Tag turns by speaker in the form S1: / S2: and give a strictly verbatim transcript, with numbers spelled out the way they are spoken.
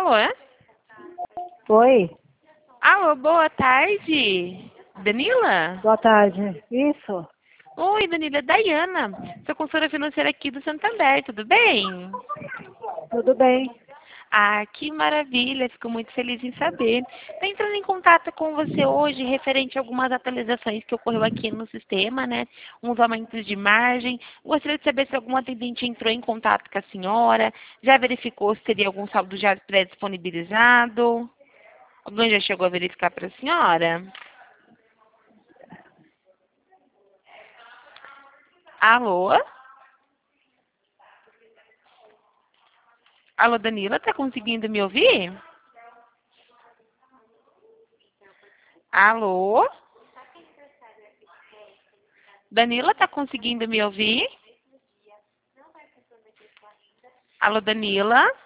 S1: Alô?
S2: Oi,
S1: Alô, boa tarde. Danila?
S2: boa tarde. Isso?
S1: Oi, Danila, é Dayana. Sou consultora financeira aqui do Santander, tudo bem?
S2: Tudo bem?
S1: Ah, que maravilha, fico muito feliz em saber. Estou entrando em contato com você hoje referente a algumas atualizações que ocorreu aqui no sistema, né? Uns aumentos de margem. Gostaria de saber se algum atendente entrou em contato com a senhora, já verificou se teria algum saldo já pré-disponibilizado. Alguém já chegou a verificar para a senhora? Alô? Alô, Danila, tá conseguindo me ouvir? Alô? Danila, tá conseguindo me ouvir? Alô, Danila?